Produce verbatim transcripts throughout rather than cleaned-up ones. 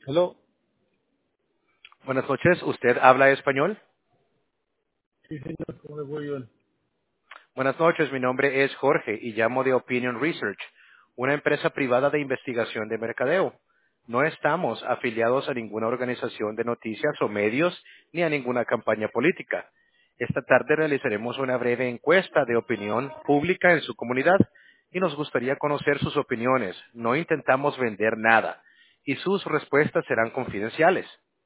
Hello. Buenas noches, ¿usted habla español? Sí, señor, ¿cómo le voy yo? Buenas noches, mi nombre es Jorge y llamo de Opinion Research, una empresa privada de investigación de mercadeo. No estamos afiliados a ninguna organización de noticias o medios ni a ninguna campaña política. Esta tarde realizaremos una breve encuesta de opinión pública en su comunidad y nos gustaría conocer sus opiniones. No intentamos vender nada y sus respuestas serán confidenciales.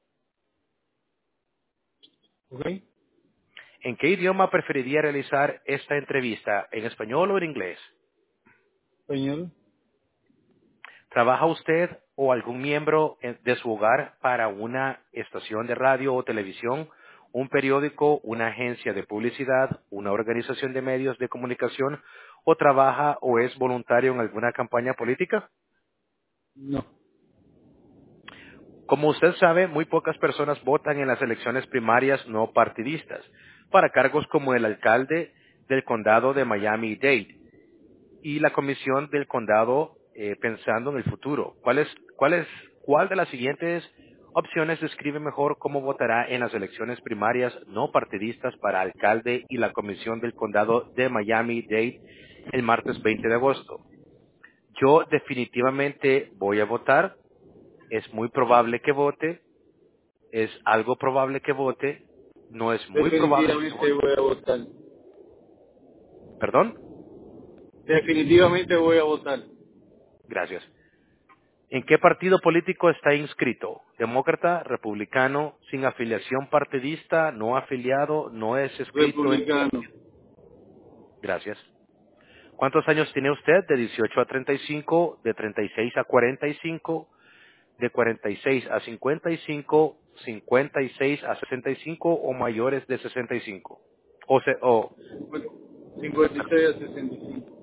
¿Ok? ¿En qué idioma preferiría realizar esta entrevista? ¿En español o en inglés? Español. ¿Trabaja usted o algún miembro en- de su hogar para una estación de radio o televisión, un periódico, una agencia de publicidad, una organización de medios de comunicación o trabaja o es voluntario en alguna campaña política? No. Como usted sabe, muy pocas personas votan en las elecciones primarias no partidistas para cargos como el alcalde del condado de Miami-Dade y la comisión del condado eh, pensando en el futuro. ¿Cuál es, cuál es, cuál de las siguientes opciones describe mejor cómo votará en las elecciones primarias no partidistas para alcalde y la comisión del condado de Miami-Dade el martes veinte de agosto? Yo definitivamente voy a votar. Es muy probable que vote. Es algo probable que vote. No es muy probable que Definitivamente vote. voy a votar. Perdón. Definitivamente voy a votar. Gracias. ¿En qué partido político está inscrito? ¿Demócrata, republicano, sin afiliación partidista, no afiliado, no es escrito en... Republicano. Gracias. ¿Cuántos años tiene usted? De dieciocho a treinta y cinco, de treinta y seis a cuarenta y cinco, de cuarenta y seis a cincuenta y cinco, cincuenta y seis a sesenta y cinco o mayores de sesenta y cinco. O, se- o Bueno, cincuenta y seis a sesenta y cinco.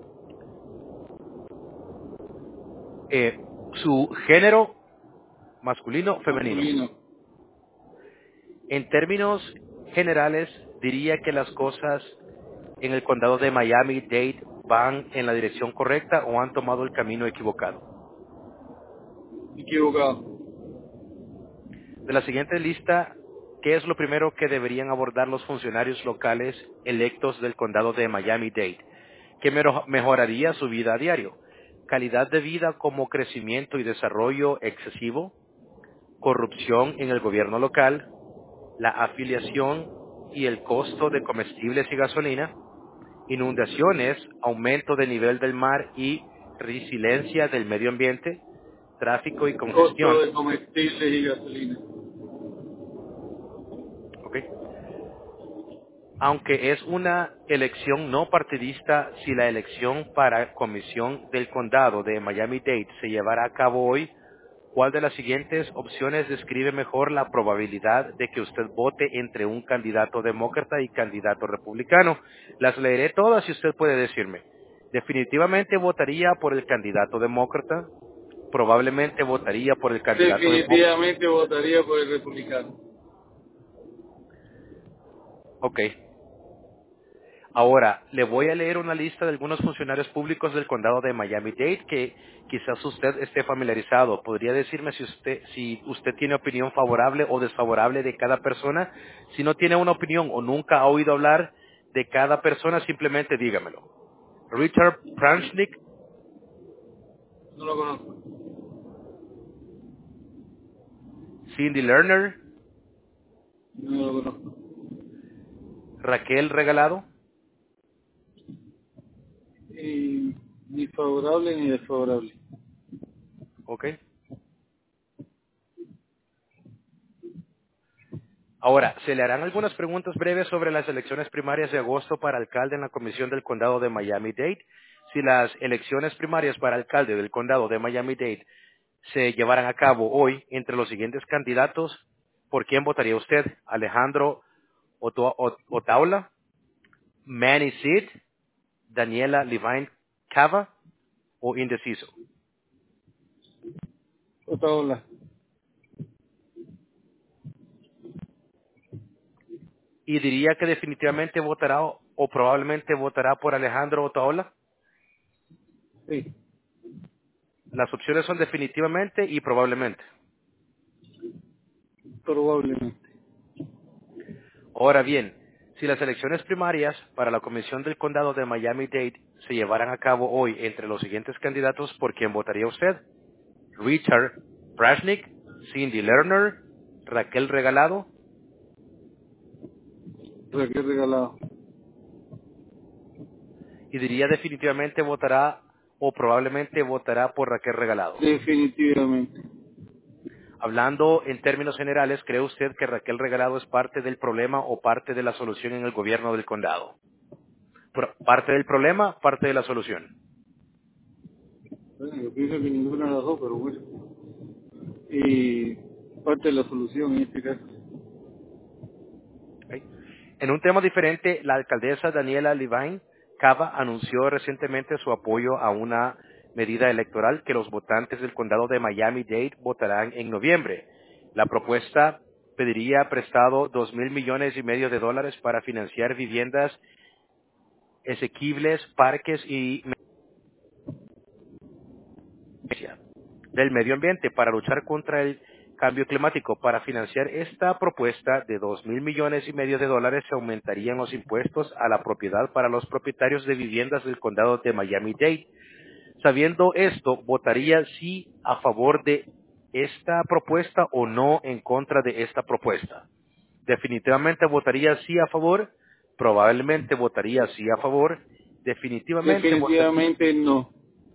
eh, su género masculino o femenino. Masculino. En términos generales, diría que las cosas en el condado de Miami-Dade van en la dirección correcta o han tomado el camino equivocado. Equivocado. De la siguiente lista, ¿qué es lo primero que deberían abordar los funcionarios locales electos del condado de Miami-Dade? ¿Qué mero- mejoraría su vida a diario? Calidad de vida como crecimiento y desarrollo excesivo, corrupción en el gobierno local, la afiliación y el costo de comestibles y gasolina, inundaciones, aumento del nivel del mar y resiliencia del medio ambiente, tráfico y Costo congestión. de comestibles y gasolina. ¿Ok? Aunque es una elección no partidista, si la elección para comisión del condado de Miami-Dade se llevará a cabo hoy, ¿cuál de las siguientes opciones describe mejor la probabilidad de que usted vote entre un candidato demócrata y candidato republicano? Las leeré todas y usted puede decirme. Definitivamente votaría por el candidato demócrata, probablemente votaría por el candidato demócrata. Definitivamente votaría por el republicano. Ok. Ahora, le voy a leer una lista de algunos funcionarios públicos del condado de Miami-Dade que quizás usted esté familiarizado. ¿Podría decirme si usted, si usted tiene opinión favorable o desfavorable de cada persona? Si no tiene una opinión o nunca ha oído hablar de cada persona, simplemente dígamelo. Richard Pranchnick, No lo conozco. Cindy Lerner, No lo conozco. Raquel Regalado. Y ni favorable ni desfavorable. Ok. Ahora, se le harán algunas preguntas breves sobre las elecciones primarias de agosto para alcalde en la Comisión del Condado de Miami-Dade. Si las elecciones primarias para alcalde del Condado de Miami-Dade se llevaran a cabo hoy entre los siguientes candidatos, ¿por quién votaría usted? ¿Alejandro Oto- Ot- Otaola, Manny Sid, Daniela Levine Cava o indeciso? Otra ola. Y diría que definitivamente votará o, o probablemente votará por Alejandro Otaola. Sí. Las opciones son definitivamente y probablemente. probablemente. Ahora bien, si las elecciones primarias para la Comisión del Condado de Miami-Dade se llevaran a cabo hoy entre los siguientes candidatos, ¿por quién votaría usted? Richard Brashnick, Cindy Lerner, Raquel Regalado, Raquel Regalado. y diría definitivamente votará o probablemente votará por Raquel Regalado. Definitivamente. Hablando en términos generales, ¿cree usted que Raquel Regalado es parte del problema o parte de la solución en el gobierno del condado? Pro- ¿Parte del problema, parte de la solución? Bueno, yo pienso que ninguna de las dos, pero bueno. Y parte de la solución en este caso. ¿Ok? En un tema diferente, la alcaldesa Daniela Levine Cava anunció recientemente su apoyo a una medida electoral que los votantes del condado de Miami-Dade votarán en noviembre. La propuesta pediría prestado dos mil millones y medio de dólares para financiar viviendas asequibles, parques y del medio ambiente para luchar contra el cambio climático. Para financiar esta propuesta de dos mil millones y medio de dólares se aumentarían los impuestos a la propiedad para los propietarios de viviendas del condado de Miami-Dade. Sabiendo esto, ¿votaría sí a favor de esta propuesta o no en contra de esta propuesta? Definitivamente votaría sí a favor, probablemente votaría sí a favor, definitivamente votaría. Definitivamente no.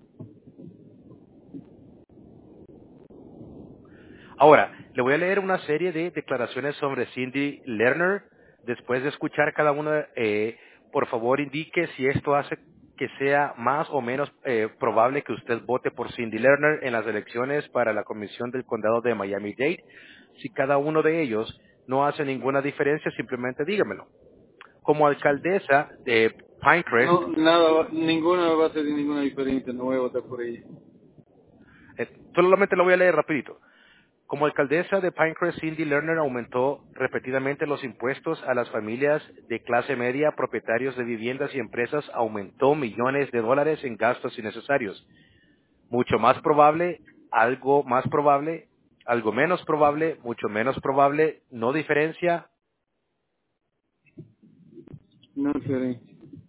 Ahora, le voy a leer una serie de declaraciones sobre Cindy Lerner. Después de escuchar cada una, eh, por favor indique si esto hace que sea más o menos eh, probable que usted vote por Cindy Lerner en las elecciones para la Comisión del Condado de Miami-Dade. Si cada uno de ellos no hace ninguna diferencia, simplemente dígamelo. Como alcaldesa de Pinecrest, No, nada, va- ninguna va a hacer ninguna diferencia, no voy a votar por ella. eh, solamente lo voy a leer rapidito. Como alcaldesa de Pinecrest, Cindy Lerner aumentó repetidamente los impuestos a las familias de clase media, propietarios de viviendas y empresas, aumentó millones de dólares en gastos innecesarios. Mucho más probable, algo más probable, algo menos probable, mucho menos probable, no diferencia. No diferencia.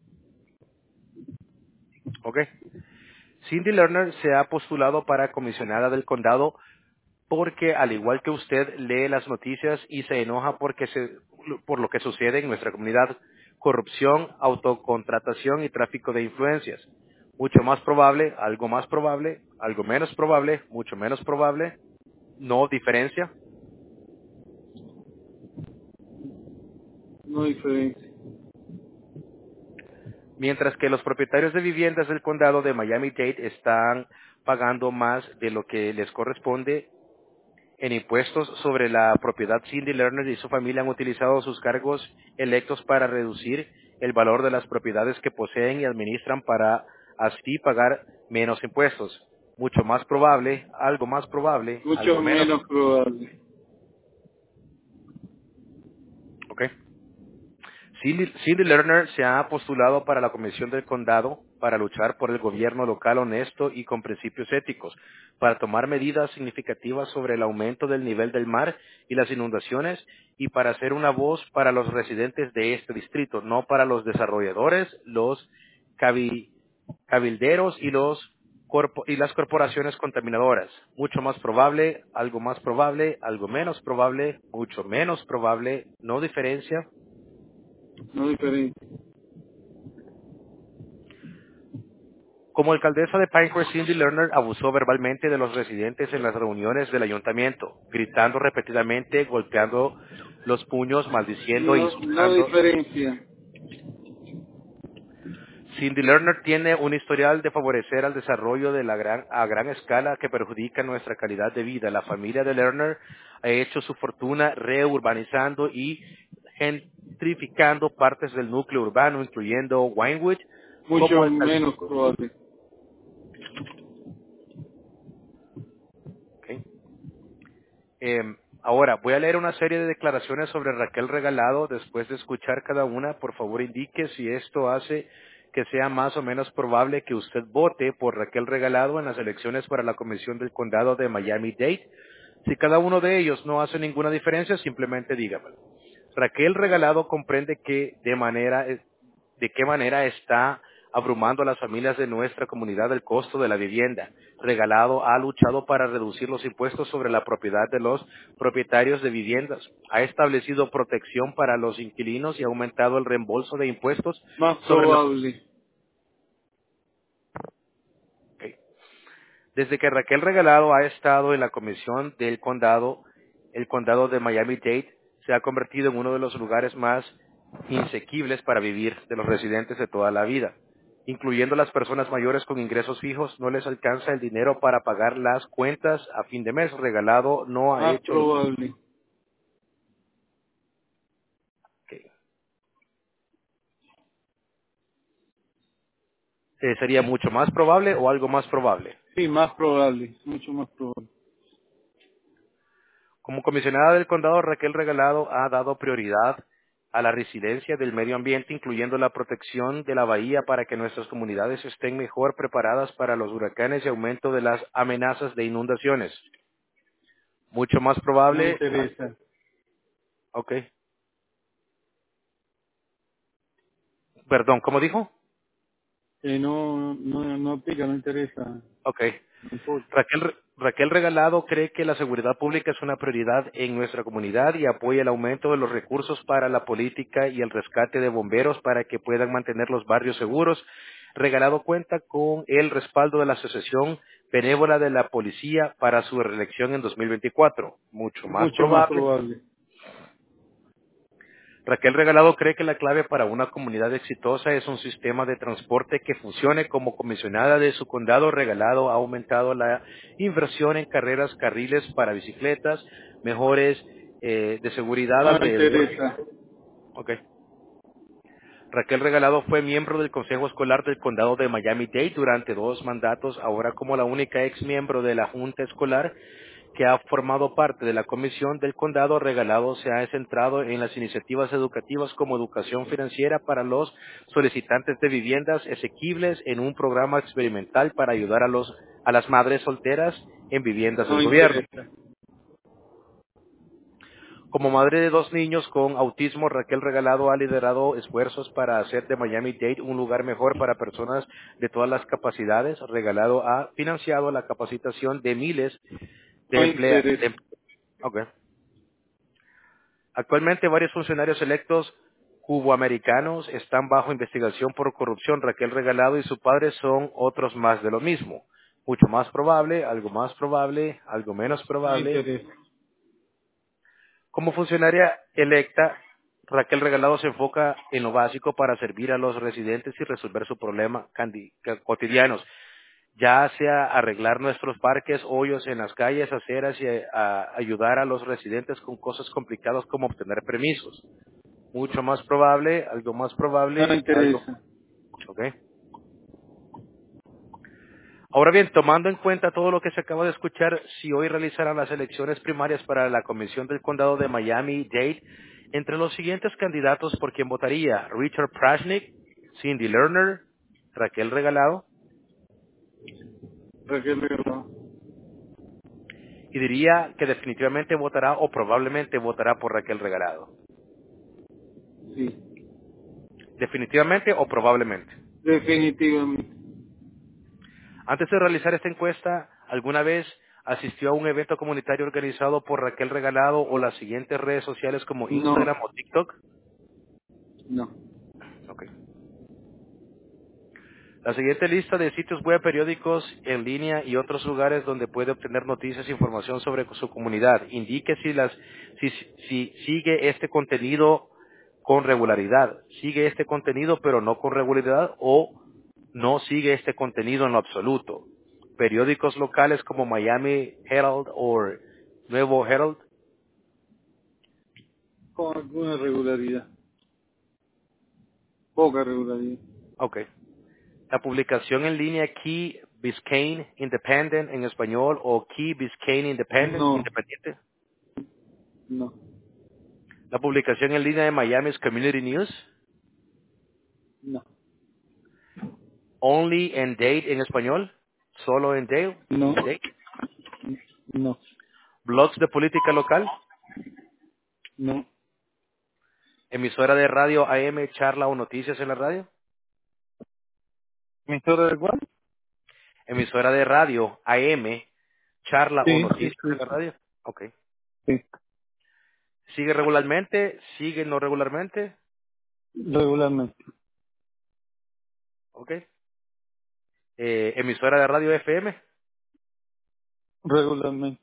Ok. Cindy Lerner se ha postulado para comisionada del condado porque al igual que usted lee las noticias y se enoja porque se- por lo que sucede en nuestra comunidad, corrupción, autocontratación y tráfico de influencias. Mucho más probable, algo más probable, algo menos probable, mucho menos probable, no diferencia. No diferencia. Mientras que los propietarios de viviendas del condado de Miami-Dade están pagando más de lo que les corresponde en impuestos sobre la propiedad, Cindy Lerner y su familia han utilizado sus cargos electos para reducir el valor de las propiedades que poseen y administran para así pagar menos impuestos. Mucho más probable, algo más probable, algo Mucho menos. menos probable. ¿Ok? Cindy, Cindy Lerner se ha postulado para la Comisión del Condado para luchar por el gobierno local honesto y con principios éticos, para tomar medidas significativas sobre el aumento del nivel del mar y las inundaciones y para ser una voz para los residentes de este distrito, no para los desarrolladores, los cabi- cabilderos y los corpo- y las corporaciones contaminadoras. Mucho más probable, algo más probable, algo menos probable, mucho menos probable, no diferencia. No diferencia. Como alcaldesa de Pinecrest, Cindy Lerner abusó verbalmente de los residentes en las reuniones del ayuntamiento, gritando repetidamente, golpeando los puños, maldiciendo e No, no insultando. diferencia. Cindy Lerner tiene un historial de favorecer al desarrollo de la gran, a gran escala que perjudica nuestra calidad de vida. La familia de Lerner ha hecho su fortuna reurbanizando y gentrificando partes del núcleo urbano, incluyendo Winewood, como Mucho alcaldesa. menos probable. Eh, ahora, voy a leer una serie de declaraciones sobre Raquel Regalado. Después de escuchar cada una, por favor indique si esto hace que sea más o menos probable que usted vote por Raquel Regalado en las elecciones para la Comisión del Condado de Miami-Dade. Si cada uno de ellos no hace ninguna diferencia, simplemente dígamelo. Raquel Regalado comprende que de manera, de qué manera está abrumando a las familias de nuestra comunidad el costo de la vivienda. Regalado ha luchado para reducir los impuestos sobre la propiedad de los propietarios de viviendas. Ha establecido protección para los inquilinos y ha aumentado el reembolso de impuestos Más sobre la... probable. Ok. Desde que Raquel Regalado ha estado en la comisión del condado, el condado de Miami-Dade se ha convertido en uno de los lugares más insequibles para vivir de los residentes de toda la vida. Incluyendo las personas mayores con ingresos fijos, no les alcanza el dinero para pagar las cuentas a fin de mes. Regalado no ha Más hecho lo... probable. Ok. Eh, ¿Sería mucho más probable o algo más probable? Sí, más probable. Mucho más probable. Como comisionada del condado, Raquel Regalado ha dado prioridad a la resiliencia del medio ambiente, incluyendo la protección de la bahía para que nuestras comunidades estén mejor preparadas para los huracanes y aumento de las amenazas de inundaciones. Mucho más No probable, interesa. ok, perdón, ¿cómo dijo? Eh, no, no, no aplica, no interesa. Ok. No importa. Raquel, Raquel Regalado cree que la seguridad pública es una prioridad en nuestra comunidad y apoya el aumento de los recursos para la política y el rescate de bomberos para que puedan mantener los barrios seguros. Regalado cuenta con el respaldo de la Asociación Benévola de la Policía para su reelección en dos mil veinticuatro. Mucho más Mucho más probable. probable. Raquel Regalado cree que la clave para una comunidad exitosa es un sistema de transporte que funcione. Como comisionada de su condado. Regalado ha aumentado la inversión en carreras, carriles para bicicletas, mejores eh, de seguridad No alrededor. interesa. Ok. Raquel Regalado fue miembro del Consejo Escolar del Condado de Miami-Dade durante dos mandatos, ahora como la única ex miembro de la Junta Escolar que ha formado parte de la Comisión del Condado. Regalado se ha centrado en las iniciativas educativas como educación financiera para los solicitantes de viviendas asequibles en un programa experimental para ayudar a, los, a las madres solteras en viviendas No del gobierno. interesa. Como madre de dos niños con autismo, Raquel Regalado ha liderado esfuerzos para hacer de Miami-Dade un lugar mejor para personas de todas las capacidades. Regalado ha financiado la capacitación de miles de No empleados. interesa. Actualmente varios funcionarios electos cuboamericanos están bajo investigación por corrupción. Raquel Regalado y su padre son otros más de lo mismo. Mucho más probable, algo más probable, algo menos No probable. interesa. Como funcionaria electa, Raquel Regalado se enfoca en lo básico para servir a los residentes y resolver sus problemas candi- ca- cotidianos, ya sea arreglar nuestros parques, hoyos en las calles, aceras y eh, a- ayudar a los residentes con cosas complicadas como obtener permisos. Mucho más probable, algo más No probable, algo, interesa. ¿ok? Ahora bien, tomando en cuenta todo lo que se acaba de escuchar, si hoy realizaran las elecciones primarias para la Comisión del Condado de Miami-Dade, entre los siguientes candidatos por quien votaría: Richard Prashnik, Cindy Lerner, Raquel Regalado, Raquel Regalado. y diría que definitivamente votará o probablemente votará por Raquel Regalado. Sí. Definitivamente o probablemente. Definitivamente. Antes de realizar esta encuesta, ¿alguna vez asistió a un evento comunitario organizado por Raquel Regalado o las siguientes redes sociales como No. Instagram o TikTok? No. Ok. La siguiente lista de sitios web, periódicos en línea y otros lugares donde puede obtener noticias e información sobre su comunidad. Indique si, las, si, si sigue este contenido con regularidad. Sigue este contenido pero no con regularidad, o no sigue este contenido en lo absoluto. Periódicos locales como Miami Herald o Nuevo Herald. Con alguna regularidad. Poca regularidad. Ok. La publicación en línea Key Biscayne Independent en español o Key Biscayne Independent, No. independiente. No. La publicación en línea de Miami's Community News. No. Only en Dade en español. Solo en Dade. No. Dade. No. blogs de política local, No. emisora de radio A M, charla o noticias en la radio, ¿Mi historia de cuál? emisora de radio A M, charla o Sí, sí, noticias en sí, la radio. Ok. sí. ¿Sigue regularmente? ¿Sigue no regularmente? Regularmente. Ok. Eh, emisora de radio F M. Regularmente.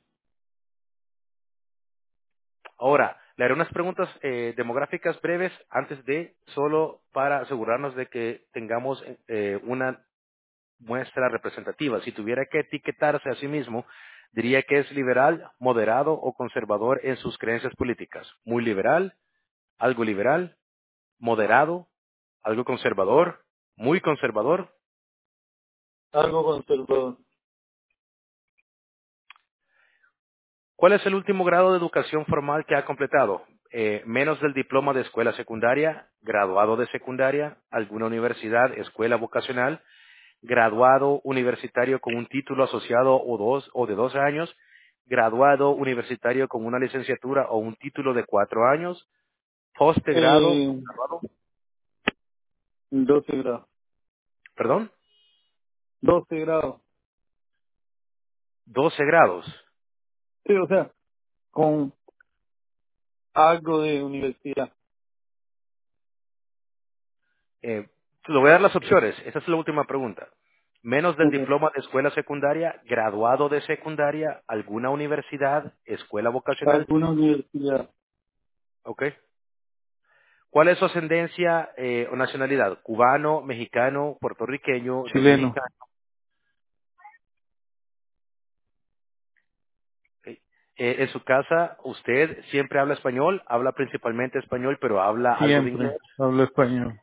Ahora, le haré unas preguntas eh, demográficas breves antes de, solo para asegurarnos de que tengamos eh, una muestra representativa. Si tuviera que etiquetarse a sí mismo, diría que es liberal, moderado o conservador en sus creencias políticas. Muy liberal, algo liberal, moderado, algo conservador, muy conservador. Algo conservador. ¿Cuál es el último grado de educación formal que ha completado? Eh, menos del diploma de escuela secundaria, graduado de secundaria, alguna universidad, escuela vocacional, graduado universitario con un título asociado o dos o de dos años, graduado universitario con una licenciatura o un título de cuatro años, postgrado, Eh, graduado, doce grados. perdón, doce grados. doce grados. Sí, o sea, con algo de universidad. Eh, le voy a dar las opciones. Esta es la última pregunta. Menos del Ok. diploma de escuela secundaria, graduado de secundaria, alguna universidad, escuela vocacional. Alguna universidad. ¿Ok? ¿Cuál es su ascendencia eh, o nacionalidad? ¿Cubano, mexicano, puertorriqueño, Chileno. dominicano? ¿Ok? Eh, en su casa, usted siempre habla español, habla principalmente español, pero habla algo de Siempre inglés. hablo español.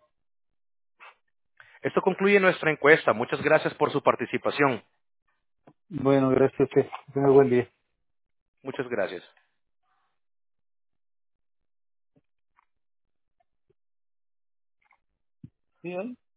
Esto concluye nuestra encuesta. Muchas gracias por su participación. Bueno, gracias a usted. Tenga buen día. Muchas gracias. Sí, ¿eh?